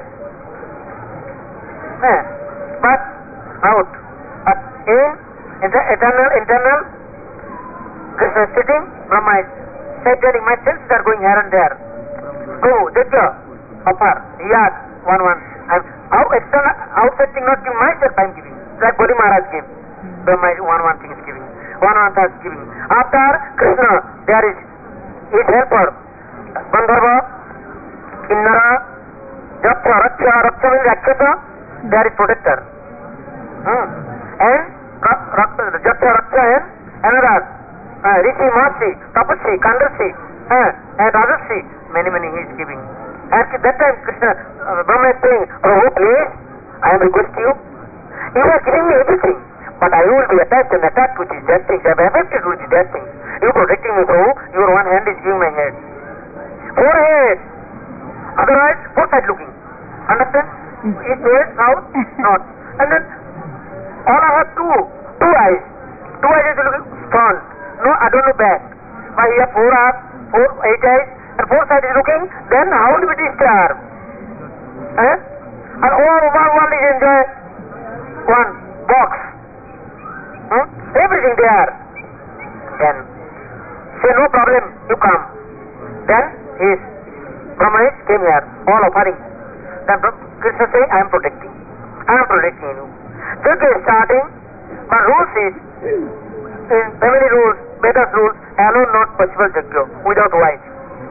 Eh, but out. But in, in the eternal, internal, Krishna is sitting, Brahma is telling, my senses are going here and there. Go, Jajja, offer. Yes, one one. And out external outside thing not give myself I am giving. Like Bali Maharaj gave. Brahma is one one thing is giving. One one is giving. After Krishna, there is his helper. Gandharva, Kinnara, Jaksha, Raksha, Raksha means Rakshasa, there is protector. Hmm. And Jaksha, Raksha and another. Uh, Rishi, Mahasi, Tapasi, Kandarshi, uh, and Rajarshi, many, many he is giving. At that time, Krishna, uh, Brahma is saying, oh, please, I am requesting you. You are giving me everything, but I will be attached and attacked with these dead things. I am affected with these dead things. You are protecting me, Prabhu. Your one hand is giving my head. Forehead. Otherwise, both side looking. Understand? East, west, south, north. And then, all I have two, two eyes. Two eyes is looking front. No, I don't know back. But here four eyes, four, eight eyes, and four side is looking, then how will be disturbed? Eh? And all over one is enjoy one box. Hmm? Everything there. Then, say no problem, you come. Then, his Brahmanis came here, all offering. Then Krishna saying, I am protecting. I am protecting you. Yajna is starting, but rules is, in family rules, Vedas rules, allow not possible yajna without wife.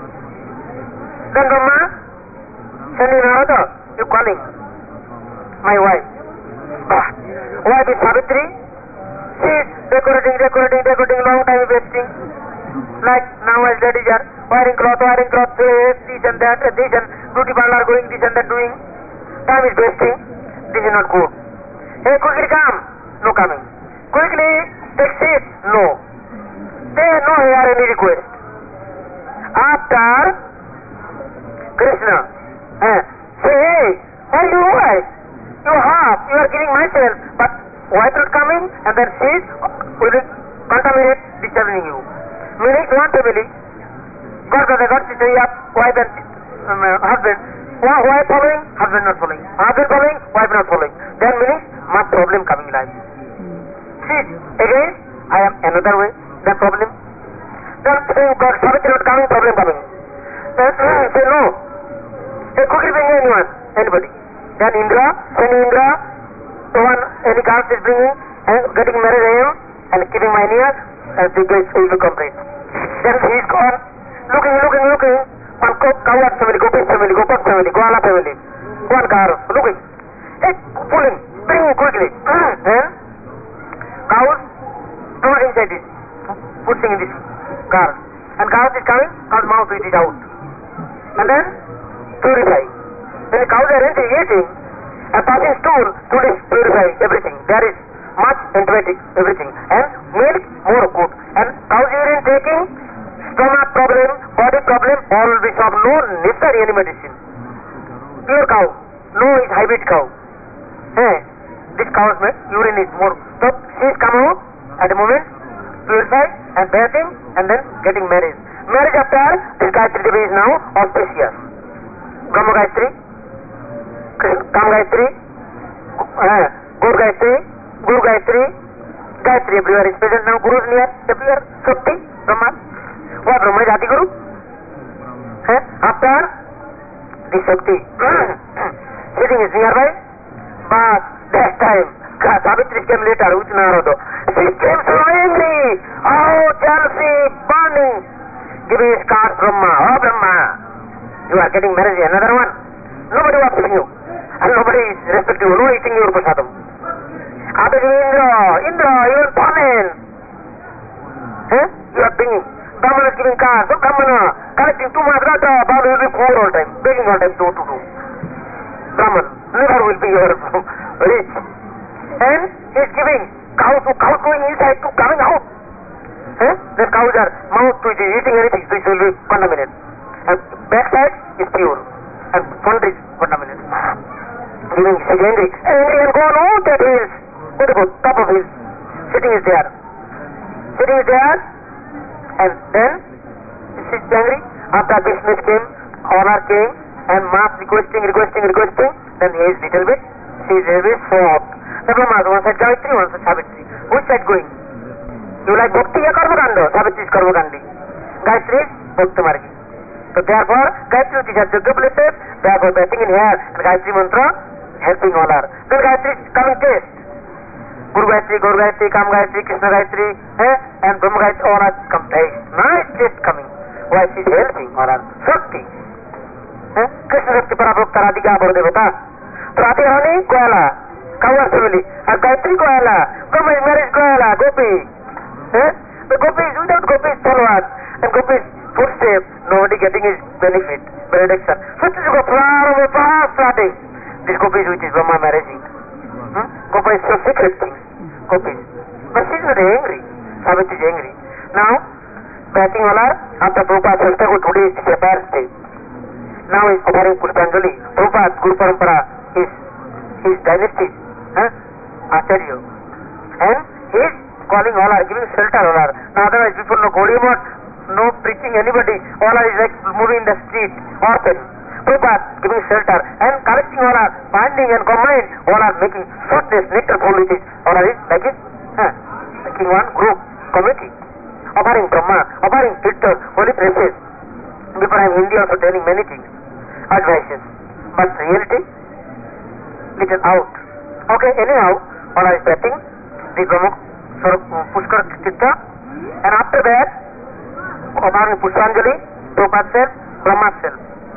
Then Brahma, sending Narada, you calling my wife. Ah, wife is Savitri. She is decorating, decorating, decorating, long time wasting. Like now as ladies are wearing cloth, wearing cloth, this and that, this and beauty parlor going, this and that doing. Time is wasting. This is not good. Hey, quickly come. No coming. Quickly take seat. No. They no hear any request. After Krishna, eh, say, hey, why you wife? You have, you are giving myself, but wife not coming, and then she will contaminate, disturbing you. Meaning one family, God brother, God sister, you have wife and um, husband. Wife following, husband not following. Husband following, wife not following. Then meaning much problem coming in life. See, again, I am another way, that problem. Then saying God, Savitri not coming, problem coming. Then uh, say no. Hey, quickly bring anyone, anybody. Then Indra, sending Indra, the one any caste is bringing, and getting married to him, and keeping my near, and the place will complete. Then he is gone, looking, looking, looking, one Kavat family, Gopish family, Gopak family, Goala family, one car, looking. Hey, pull him, bring him quickly. Then, cows, throw inside this, putting in this car. And cows is coming, cow's mouth with it out. And then, purify. When the cows are eating, eating, and passing stool, stool is purify everything. There is much antibiotic, everything. And milk, more good. And cow's urine taking, stomach problem, body problem, all will be solved. No necessary any medicine. Pure cow. No is hybrid cow. Hey, this cow's urine is more. So she is come out at the moment, purify and bathing, and then getting married. Marriage after, this Gayatri Devi is now auspicious. Brahma Gayatri, Kam Gayatri, uh, Gaur Gayatri, Guru Gayatri, Gayatri everywhere is present now. Guru is near everywhere. Shakti, Brahma. What Brahma is Adi Guru? Eh? After this Shakti, sitting is nearby, but that time, Savitri came later with Narada. She came so angry. Oh, jealousy, burning. Giving his card Brahma. Oh, Brahma. You are getting married to another one. Nobody worshipping you. And nobody is respecting you. No eating your prasadam. After Indra, Indra, you are Brahman. Eh? You are bringing. Brahman is giving cards. So Brahmana, collecting too much rata. Brahman will be poor all time. Begging all time, do to do. Brahman never will be your rich. And he is giving cows, cows going inside to coming out. Eh? The cows are mouth to it is eating anything, so it will be contaminated. And backside is pure. And front is contaminated. Giving is angry. Angry and gone out that hills. What about top of hills? Sitting is there. Sitting is there. And then she is angry. After business came, honor came, and mass requesting, requesting, requesting, then he is little bit, she is very soft. The Brahma, one side Gayatri, one side Savitri. Which side going? You like Bhakti or Karmakanda? Savitri is Karmakandi. Gayatri is Bhakti Margi. So therefore, Gayatri which is at Yoga places, therefore batting in here and Gayatri mantra helping all are. Then Gayatri is coming test. Guru Gayatri, Guru Gayatri, Kam Gayatri, Krishna Gayatri, eh? And Brahma Gayatri, all are come test. Nice test coming. Why she is helping all are. Shakti. Eh? Krishna Shakti Parabhakta Radhika Bharadevata. So Radharani, Koala, Kavar family, and Gayatri Koala, Gopi, marriage Koala, Gopi. Eh? The Gopi is without Gopi's followers and Gopi's footsteps, nobody getting his benefit, benediction. So it is a flower of a far starting. This Gopi is which is Brahma marrying. Hmm? Gopi is so secret thing. Gopi. But she is very angry. Savitri is angry. Now, backing all are, after Prabhupada Sastha today is Japan's day. Now he is offering Pushpanjali. Prabhupada, Guru Parampara, his, his dynasty, huh? Acharya. And he is calling all are, giving shelter all are. Now otherwise people no Gaudiya Math, no preaching anybody, all are is like moving in the street, orphan. Prabhupada giving shelter and collecting all are, finding and combined, all are making sweetness, nectar full with it. All are is like it, huh? Making one group, committee. Offering Brahma, offering Tirtha, holy places. Before I am Hindi also telling many things, advices. But reality, little out. Okay, anyhow, all are is betting, the Brahma Pushkar Tirtha, and after that, offering Pushpanjali, Prabhupada said, Brahma said.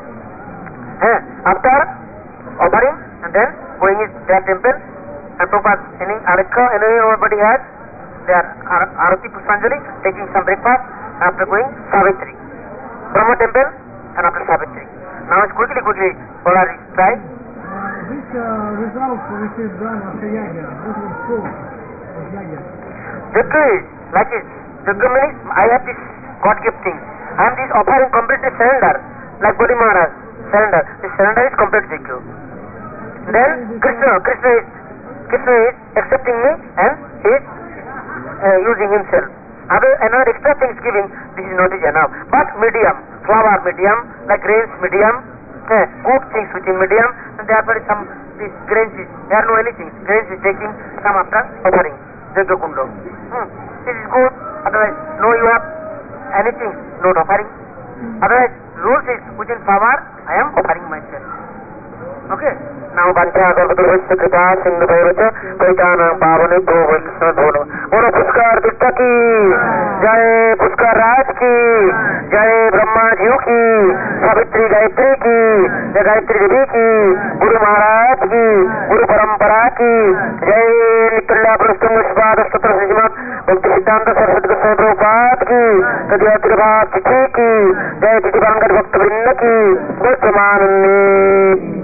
Eh? After offering, and then going to their temple, and Prabhupada, any Arika, anybody has, they are Arati Pushpanjali, taking some breakfast, after going Savitri. Brahma temple, and after Savitri. Now it's quickly, quickly, all are try. This uh, result which is done after Yagya, this was full of Yagya. Yagya is like this. Yagya means I have this God gifting. I am this offering completely surrender, like Bodhi Maharaj, surrender. This surrender is complete Yagya. Then Krishna, Krishna is, Krishna is accepting me and he is uh, using himself. Other another extra things giving, this is not enough. But medium, flower medium, like grains medium, eh, good things within medium, and therefore some these grains is, there are no anything. Grains is taking some after offering. Yagya Kundo. Hmm. This is good. Otherwise, no you have anything, not offering. Otherwise, rules is within flower, I am offering myself. Okay. Now Bancha Garbhadurvasya Kripa Sindhu Bhairacha Paitana Pavane Bhuvasya Dhono. Bono Pushkar Tirtha ki Jai, Pushkar Raj ki Jai, Brahma Ji ki, Savitri Gayatri ki, Jai Gayatri Devi ki, Guru Maharaj ki, Guru Parampara ki, Jai Nitrila Prastham Vishwad Statra Sijimat Bhakti Siddhanta Saraswati Goswami Prabhupada ki, Kadya Tirabhat Chichi ki, Jai Titi Parangat Bhakta Vrinda ki, Goswamanani.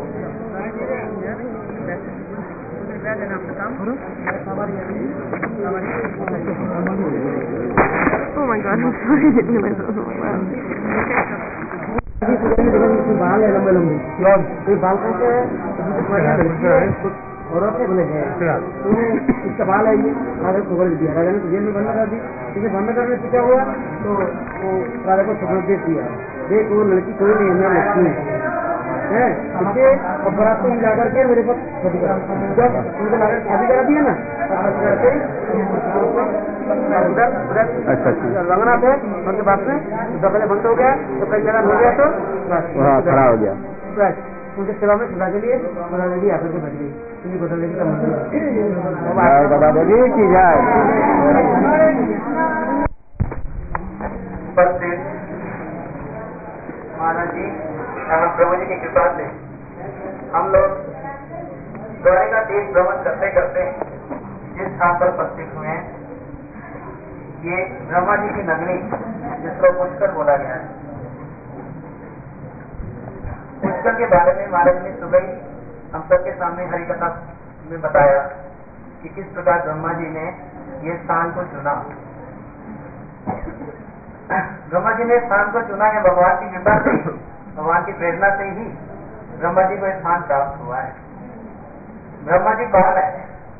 Oh my god, I'm sorry, I didn't realize it was so loud. बाल है लंबे लंबे ये बाल कैसे औरत ने बोले तूने इसका बाल है ये राजा को पकड़ दिया राजा ने जेल में बंद कर दी इसे बंद करने से क्या हुआ तो वो राजा को पकड़ दे दिया देख वो लड़की कोई नहीं है लड़की है इसे बरात में जाकर के मेरे पास शादी करा जब उनको लगा शादी करा दिया ना अच्छा अच्छा रंगना थे उनके पास में दफे बंद हो गया तो कई जगह हो गया तो वहाँ खड़ा हो गया बस उनके सेवा में सदा के लिए बता देगी आकर के बैठ गई इन्हीं बदल देगी का मंदिर बता देगी की जाए महाराज जी प्रभु जी की कृपा से हम लोग द्वारे का देश भ्रमण करते करते जिस स्थान पर उपस्थित हुए हैं ये ब्रह्मा जी की नगरी जिसको पुष्कर बोला गया है। पुष्कर के बारे में महाराज ने सुबह ही हम सबके सामने हरि कथा में बताया कि किस प्रकार ब्रह्मा जी ने ये स्थान को चुना। ब्रह्मा जी ने स्थान को चुना है भगवान की कृपा से, भगवान की प्रेरणा से ही ब्रह्मा जी को स्थान प्राप्त हुआ है। ब्रह्मा जी कौन है?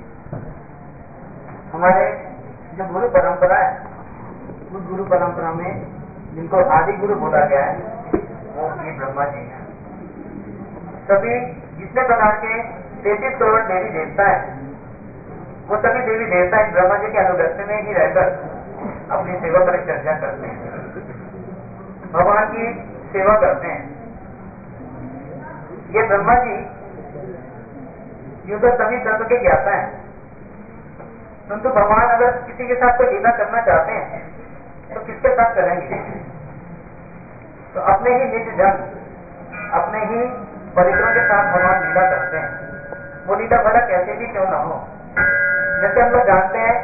हमारे जो गुरु परंपरा है उस गुरु परंपरा में जिनको आदि गुरु बोला गया है वो ये ब्रह्मा जी है। सभी जितने प्रकार के तैतीस करोड़ देवी देवता है वो सभी देवी देवता इस ब्रह्मा जी के अनुगत्य में ही रहकर अपनी सेवा पर चर्चा करते हैं। भगवान की सेवा करते हैं। ये ब्रह्मा जी यूं तो सभी तत्व के ज्ञाता है, परंतु भगवान अगर किसी के साथ कोई लीला करना चाहते हैं तो किसके साथ करेंगे? तो अपने ही निज जन, अपने ही परिजनों के साथ भगवान लीला करते हैं। वो लीला भला कैसे भी क्यों ना हो। जैसे हम लोग जानते हैं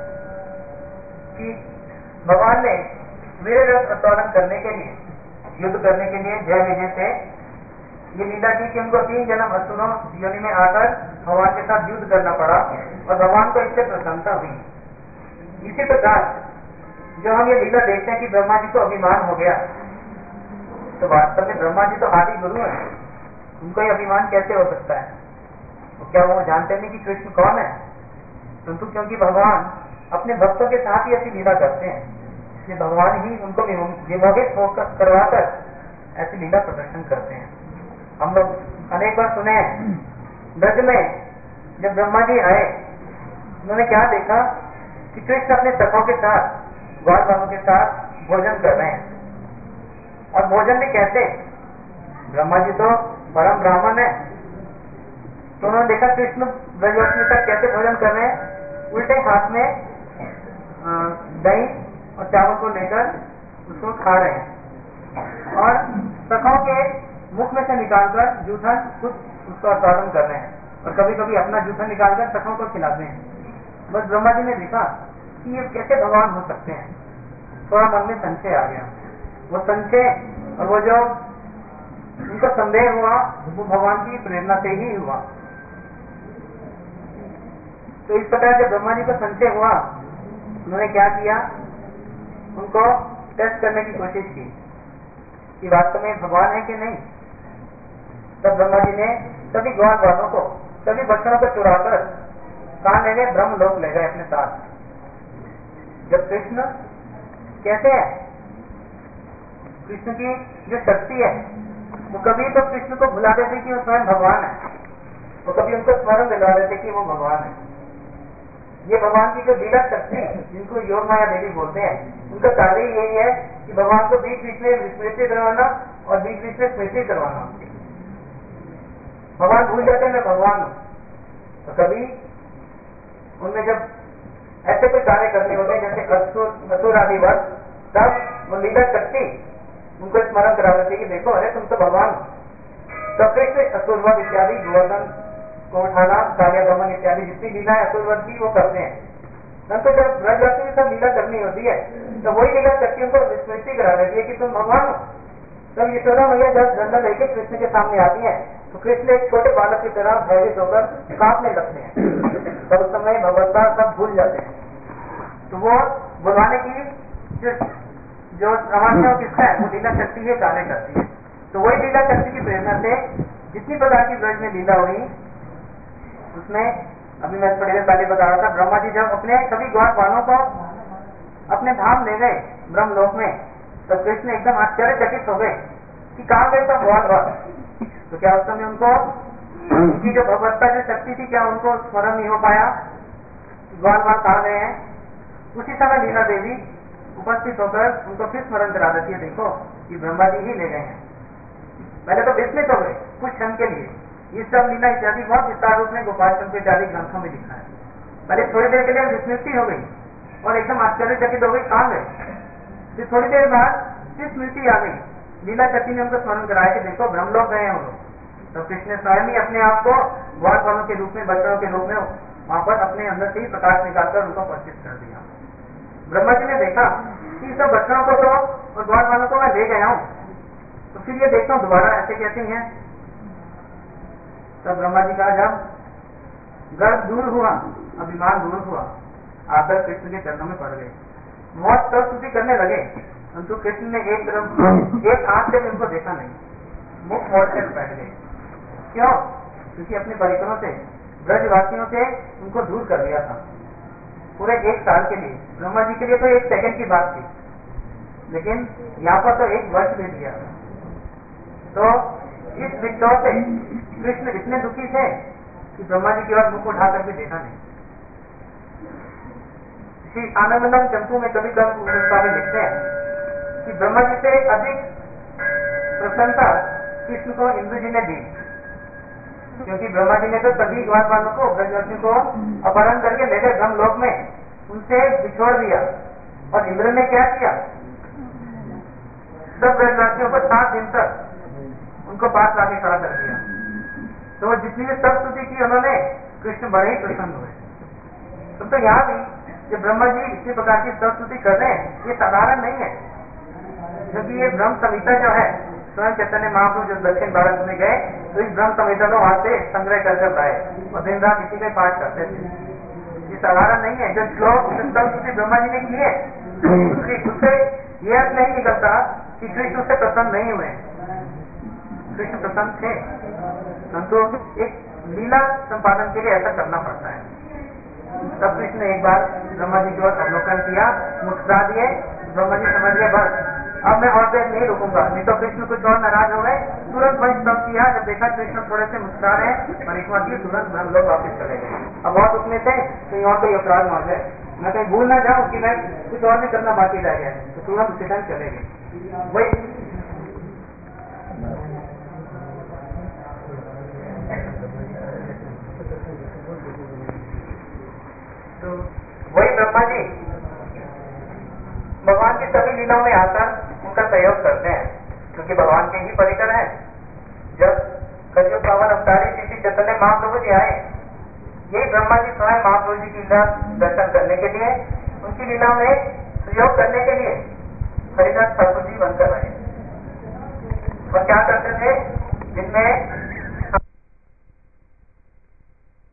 कि भगवान ने वीर रस उत्तोलन करने के लिए, युद्ध करने के लिए जय विजय से ये लीला की कि उनको तीन जन्म असुरों योनि में आकर भगवान के साथ युद्ध करना पड़ा और भगवान को इससे प्रसन्नता हुई। इसी प्रकार जो हम ये लीला देखते हैं कि ब्रह्मा जी को अभिमान हो गया, तो वास्तव में ब्रह्मा जी तो आदि गुरु हैं, उनको ये अभिमान कैसे हो सकता है? तो क्या वो जानते नहीं कि कृष्ण कौन है? परंतु क्योंकि भगवान अपने भक्तों के साथ ही ऐसी लीला करते हैं, इसलिए भगवान ही उनको विमोहित होकर करवाकर ऐसी लीला प्रदर्शन करते हैं। हम लोग अनेक बार सुने हैं, ब्रज में जब ब्रह्मा जी आए उन्होंने क्या देखा कि कृष्ण अपने सखों के साथ, ग्वाल वालों के साथ भोजन कर रहे हैं। और भोजन भी कैसे? ब्रह्मा जी तो परम ब्राह्मण है, तो उन्होंने देखा कृष्ण ब्रजवासी के साथ कैसे भोजन कर रहे हैं। उल्टे हाथ में दही और चावल को लेकर उसको खा रहे हैं और सखों के मुख में से निकालकर जूठन खुद उसका उत्पादन कर रहे हैं और कभी कभी अपना जूठन निकालकर सखों को खिलाते हैं। बस ब्रह्मा जी ने देखा कि ये कैसे भगवान हो सकते हैं। थोड़ा मन में संशय आ गया। वो संशय और वो जो उनको संदेह हुआ वो भगवान की प्रेरणा से ही हुआ। तो इस प्रकार जब ब्रह्मा जी को संशय हुआ, उन्होंने क्या किया, उनको टेस्ट करने की कोशिश की कि वास्तव में भगवान है कि नहीं। तब ब्रह्मा जी ने सभी ग्वाल वालों को, सभी बच्चों को चुराकर कहाँ ले गए? ब्रह्म लोक ले गए अपने साथ। जब कृष्ण कैसे है, कृष्ण की जो शक्ति है वो कभी तो कृष्ण को भुला देते कि वो स्वयं भगवान है, वो कभी उनको स्मरण दिला देते कि वो भगवान है। ये भगवान की जो लीला शक्ति, जिनको योग माया देवी बोलते हैं, उनका कार्य यही है कि भगवान को बीच बीच में विस्मृति करवाना और बीच बीच में स्मृति करवाना। भगवान भूल जाते हैं मैं भगवान हूँ, तो कभी उनमें जब ऐसे कोई कार्य करने होते हैं जैसे असुर असुर आदि वर्ष, तब वो लीला शक्ति उनको स्मरण करा देती है कि देखो अरे तुम तो भगवान हो। तब कृष्ण असुरवध इत्यादि गोवर्धन को उठाना, कार्य गमन इत्यादि जितनी लीला है असुरवध की वो करते हैं। परंतु जब ब्रजवासी में सब लीला करनी होती है तो वही लीला शक्ति उनको विस्मृति करा देती है कि तुम भगवान हो। तब यशोदा मैया जब झंडा लेकर कृष्ण के सामने आती है तो कृष्ण एक छोटे बालक की तरह भयभीत होकर कांपने लगते हैं। तब उस समय भगवत्ता सब भूल जाते हैं। तो वो बुलाने की जो जो सामान्य किसका है, वो लीला शक्ति ही कार्य करती है। तो वही लीला शक्ति की प्रेरणा से जितनी प्रकार की ब्रज में लीला हुई, उसमें अभी मैं थोड़ी देर पहले बता रहा था, ब्रह्मा जी जब अपने सभी ग्वाल वालों को अपने धाम ले गए ब्रह्मलोक में, तो कृष्ण एकदम आश्चर्यचकित हो गए कि कहाँ गए सब ग्वाल वाल। तो क्या उस समय उनको उनकी जो भगवत्ता जो शक्ति थी, क्या उनको स्मरण नहीं हो पाया ग्वाल वाल कहाँ गए हैं? उसी समय लीला देवी उपस्थित होकर उनको फिर स्मरण करा देती है, देखो कि ब्रह्मा जी ही ले गए हैं। पहले तो विस्मित हो गए कुछ क्षण के लिए। ये सब लीला इत्यादि बहुत विस्तार रूप में गोपाल चंद्र इत्यादि ग्रंथों में लिखा है। पहले थोड़ी देर के लिए विस्मृति हो गई और एकदम आश्चर्यचकित हो गई, कहाँ गए? फिर थोड़ी देर बाद फिर स्मृति आ गई, लीला शक्ति ने उनको स्मरण कराया कि देखो ब्रह्मलोक गए हैं वो लोग। तो कृष्ण स्वयं ही अपने आप को ग्वाल वालों के रूप में, बच्चों के रूप में वहां पर अपने अंदर से ही प्रकाश निकालकर उनको परिचित कर दिया। ब्रह्मा जी ने देखा कि सब बच्चों को तो और ग्वाल वालों को मैं ले गया हूँ, तो फिर ये देखता हूँ दोबारा ऐसे कैसे हैं। तब ब्रह्मा जी का जब गर्व दूर हुआ, अभिमान दूर हुआ, आकर कृष्ण के चरणों में पड़ गए, मौत तब स्तुति करने लगे। परंतु कृष्ण ने एक तरफ एक आंख से भी उनको देखा नहीं, मुख मोड़ से बैठ गए। क्यों? क्योंकि अपने परिकरों से, ब्रजवासियों से उनको दूर कर दिया था पूरे एक साल के लिए। ब्रह्मा जी के लिए तो एक सेकंड की बात थी, लेकिन यहाँ पर तो एक वर्ष दे दिया। तो इस विचार से कृष्ण इतने दुखी थे कि ब्रह्मा जी की ओर मुख उठाकर भी देखा नहीं। श्री आनंदनंद चंपू में कभी कभी लिखते हैं कि ब्रह्मा जी से अधिक प्रसन्नता कृष्ण को इंद्र जी ने दी, क्योंकि ब्रह्मा जी ने तो सभी ग्वालवालों को ब्रजवती को अपहरण करके ले गए ब्रह्मलोक में, उनसे बिछोड़ दिया। और इंद्र ने क्या किया, सब ब्रजवासियों को सात दिन तक उनको पास लाके खड़ा कर दिया। तो वो जितनी भी सब स्तुति की उन्होंने, कृष्ण बड़े ही प्रसन्न हुए। तो, तो यहाँ भी जो ब्रह्मा जी इसी प्रकार की सब स्तुति कर रहे हैं, ये साधारण नहीं है, क्योंकि ये ब्रह्म संहिता जो है, स्वयं चैतन्य महाप्रभु जब दक्षिण भारत में गए तो इस ब्रह्म संहिता को वहां से संग्रह कर कर लाए और दिन रात इसी का पाठ करते थे। ये साधारण नहीं है। जो श्लोक सब स्तुति ब्रह्मा जी ने किए, उसकी उससे यह अर्थ नहीं निकलता कि कृष्ण उससे प्रसन्न नहीं हुए। कृष्ण प्रसन्न थे, परंतु एक लीला संपादन के लिए ऐसा करना पड़ता है। तब कृष्ण ने एक बार ब्रह्मा जी की ओर अवलोकन किया, मुस्कुरा दिए। ब्रह्मा जी समझ गए बस अब मैं और देर नहीं रुकूंगा, नहीं तो कृष्ण कुछ और नाराज हो गए। तुरंत वही तब किया, जब देखा कृष्ण थोड़े से मुस्कुरा रहे, परिक्रमा की, तुरंत हम लोग वापिस चले गए। अब बहुत उसमें थे तो यहाँ कोई अपराध मान जाए, मैं कहीं भूल ना जाऊँ कि मैं कुछ और नहीं करना बाकी रह गया, तो तुरंत उसी टाइम चले गए। वही तो वही ब्रह्मा जी भगवान की सभी लीलाओं में आकर उनका सहयोग करते हैं, क्योंकि भगवान के ही परिकर हैं। जब कलयुग पावन अवतारी श्री चैतन्य महाप्रभु जी आए, यही ब्रह्मा जी स्वयं महाप्रभु जी की लीला दर्शन करने के लिए, उनकी लीला में सहयोग करने के लिए हरिदास ठाकुर जी बनकर रहे। और क्या करते थे, जिनमें